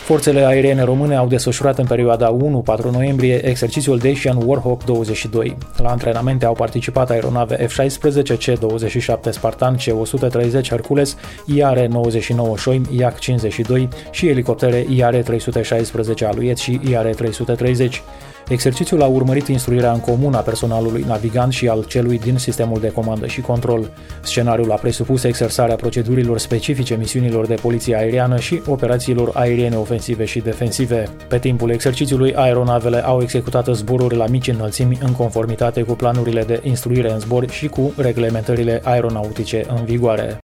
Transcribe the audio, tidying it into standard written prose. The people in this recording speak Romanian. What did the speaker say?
Forțele aeriene române au desfășurat în perioada 1-4 noiembrie exercițiul Dacian Warhawk 22. La antrenamente au participat aeronave F-16, C-27 Spartan, C-130 Hercules, IR-99 Șoim, Yak-52 și elicoptere IR-316 Aluet și IR-330. Exercițiul a urmărit instruirea în comun a personalului navigant și al celui din sistemul de comandă și control. Scenariul a presupus exersarea procedurilor specifice misiunilor de poliție aeriană și operațiilor aeriene ofensive și defensive. Pe timpul exercițiului, aeronavele au executat zboruri la mici înălțimi în conformitate cu planurile de instruire în zbor și cu reglementările aeronautice în vigoare.